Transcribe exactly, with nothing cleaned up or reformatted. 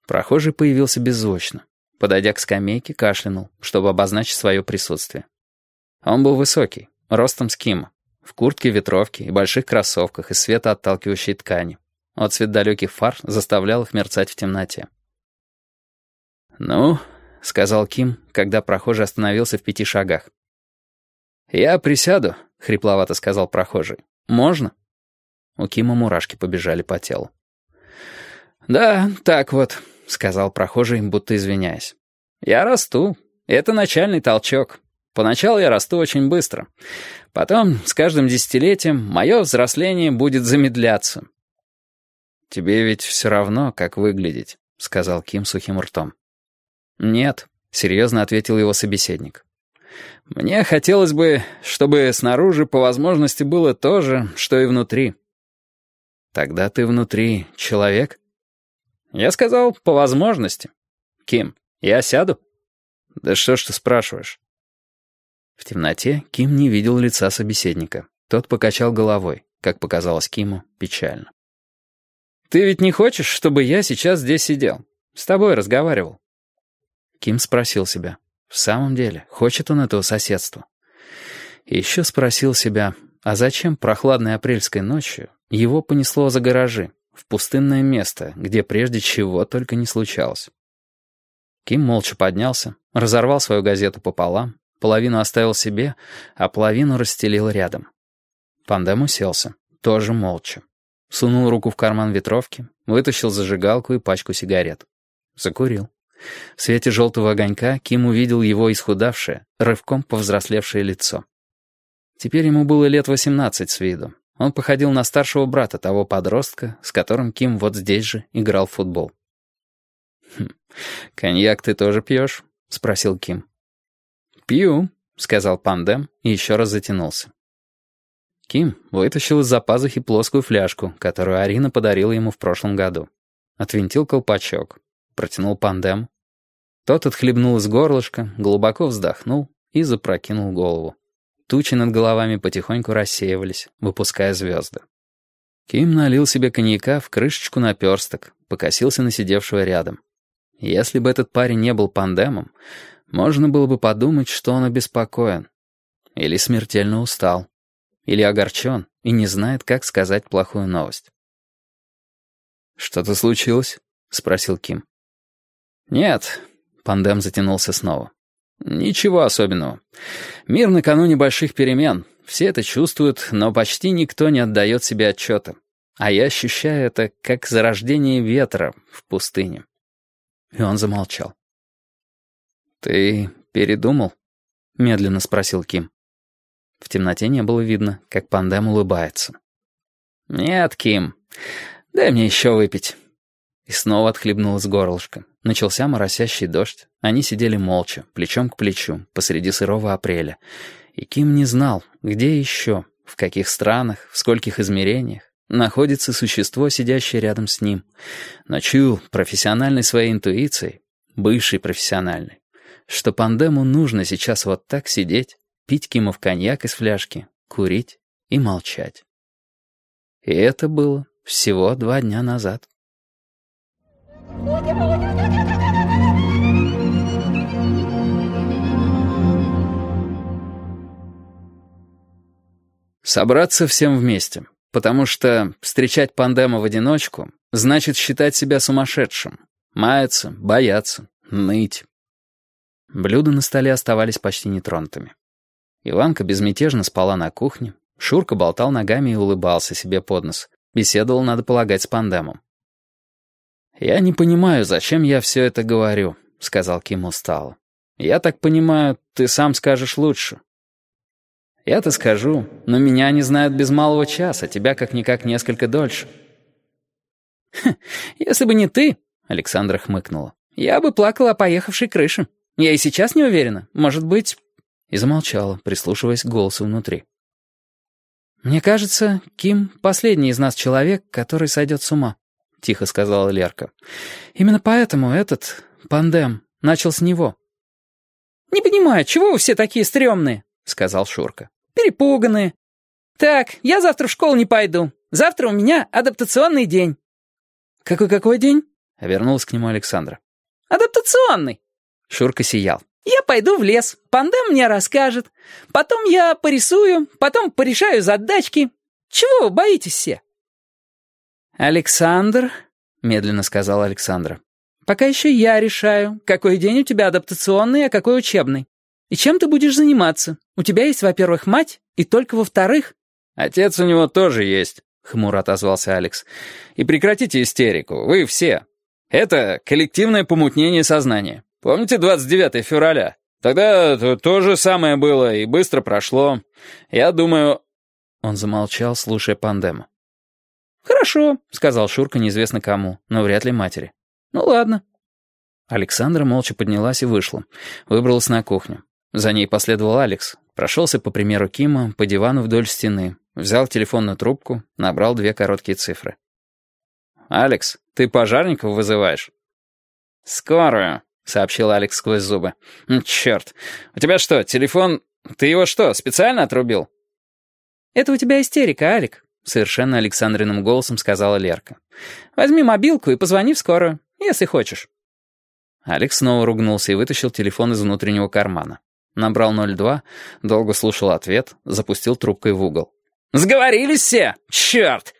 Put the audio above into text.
Прохожий появился беззвучно. Подойдя к скамейке, кашлянул, чтобы обозначить свое присутствие. Он был высокий, ростом с Кима, в куртке-ветровке и больших кроссовках из светоотталкивающей ткани. Отсвет далеких фар заставлял их мерцать в темноте. «Ну», — сказал Ким, когда прохожий остановился в пяти шагах. «Я присяду», — хрипловато сказал прохожий. «Можно?» У Кима мурашки побежали по телу. «Да, так вот», — сказал прохожий, будто извиняясь. «Я расту. Это начальный толчок. Поначалу я расту очень быстро. Потом, с каждым десятилетием, мое взросление будет замедляться». «Тебе ведь все равно, как выглядеть», — сказал Ким сухим ртом. «Нет», — серьезно ответил его собеседник. «Мне хотелось бы, чтобы снаружи по возможности было то же, что и внутри». «Тогда ты внутри человек?» «Я сказал, по возможности. Ким, я сяду?» «Да что ж ты спрашиваешь?» В темноте Ким не видел лица собеседника. Тот покачал головой, как показалось Киму, печально. «Ты ведь не хочешь, чтобы я сейчас здесь сидел? С тобой разговаривал?» Ким спросил себя, в самом деле, хочет он этого соседства? И еще спросил себя, а зачем прохладной апрельской ночью его понесло за гаражи, в пустынное место, где прежде чего только не случалось? Ким молча поднялся, разорвал свою газету пополам, половину оставил себе, а половину расстелил рядом. Пандем уселся, тоже молча. Сунул руку в карман ветровки, вытащил зажигалку и пачку сигарет. Закурил. В свете желтого огонька Ким увидел его исхудавшее, рывком повзрослевшее лицо. Теперь ему было лет восемнадцать с виду. Он походил на старшего брата того подростка, с которым Ким вот здесь же играл в футбол. «Хм, коньяк ты тоже пьешь?» — спросил Ким. «Пью», — сказал Пандем и еще раз затянулся. Ким вытащил из-за пазухи плоскую фляжку, которую Арина подарила ему в прошлом году. Отвинтил колпачок, протянул Пандему. Тот отхлебнул из горлышка, глубоко вздохнул и запрокинул голову. Тучи над головами потихоньку рассеивались, выпуская звезды. Ким налил себе коньяка в крышечку наперсток, покосился на сидевшего рядом. Если бы этот парень не был Пандемом, можно было бы подумать, что он обеспокоен. Или смертельно устал. Или огорчен и не знает, как сказать плохую новость. «Что-то случилось?» — спросил Ким. «Нет», — Пандем затянулся снова. «Ничего особенного. Мир накануне больших перемен. Все это чувствуют, но почти никто не отдает себе отчета. А я ощущаю это, как зарождение ветра в пустыне». И он замолчал. «Ты передумал?» — медленно спросил Ким. В темноте не было видно, как Пандем улыбается. «Нет, Ким, дай мне еще выпить». И снова отхлебнул из горлышка. Начался моросящий дождь. Они сидели молча, плечом к плечу, посреди сырого апреля. И Ким не знал, где еще, в каких странах, в скольких измерениях находится существо, сидящее рядом с ним. Но чуял профессиональной своей интуицией, бывшей профессиональной, что Пандему нужно сейчас вот так сидеть, пить Кимов коньяк из фляжки, курить и молчать. И это было всего два дня назад. Собраться всем вместе, потому что встречать Пандема в одиночку значит считать себя сумасшедшим, маяться, бояться, ныть. Блюда на столе оставались почти нетронутыми. Иванка безмятежно спала на кухне, Шурка болтал ногами и улыбался себе под нос. Беседовал, надо полагать, с Пандемом. «Я не понимаю, зачем я все это говорю», — сказал Ким устало. «Я так понимаю, ты сам скажешь лучше». «Я-то скажу, но меня они знают без малого часа, тебя как-никак несколько дольше». «Если бы не ты», — Александра хмыкнула, «я бы плакала о поехавшей крыше. Я и сейчас не уверена. Может быть...» И замолчала, прислушиваясь к голосу внутри. «Мне кажется, Ким — последний из нас человек, который сойдет с ума», — тихо сказала Лерка. «Именно поэтому этот, Пандем, начал с него». «Не понимаю, чего вы все такие стрёмные?» — сказал Шурка. «Перепуганные. Так, я завтра в школу не пойду. Завтра у меня адаптационный день». «Какой-какой день?» Вернулась к нему Александра. «Адаптационный». Шурка сиял. «Я пойду в лес, Пандем мне расскажет. Потом я порисую, потом порешаю задачки. Чего вы боитесь все?» «Александр», — медленно сказала Александра, «пока еще я решаю, какой день у тебя адаптационный, а какой учебный. И чем ты будешь заниматься? У тебя есть, во-первых, мать, и только во-вторых...» «Отец у него тоже есть», — хмуро отозвался Алекс. «И прекратите истерику, вы все. Это коллективное помутнение сознания. Помните двадцать девятое февраля? Тогда то, то же самое было и быстро прошло. Я думаю...» Он замолчал, слушая Пандема. «Хорошо», — сказал Шурка неизвестно кому, но вряд ли матери. «Ну ладно». Александра молча поднялась и вышла. Выбралась на кухню. За ней последовал Алекс. Прошелся по примеру Кима по дивану вдоль стены. Взял телефонную трубку, набрал две короткие цифры. «Алекс, ты пожарников вызываешь?» «Скорую», — сообщил Алекс сквозь зубы. «Черт, у тебя что, телефон... Ты его что, специально отрубил?» «Это у тебя истерика, Алик», — совершенно Александриным голосом сказала Лерка. «Возьми мобилку и позвони в скорую, если хочешь». Алекс снова ругнулся и вытащил телефон из внутреннего кармана. Набрал ноль два, долго слушал ответ, запустил трубкой в угол. «Сговорились все? Черт!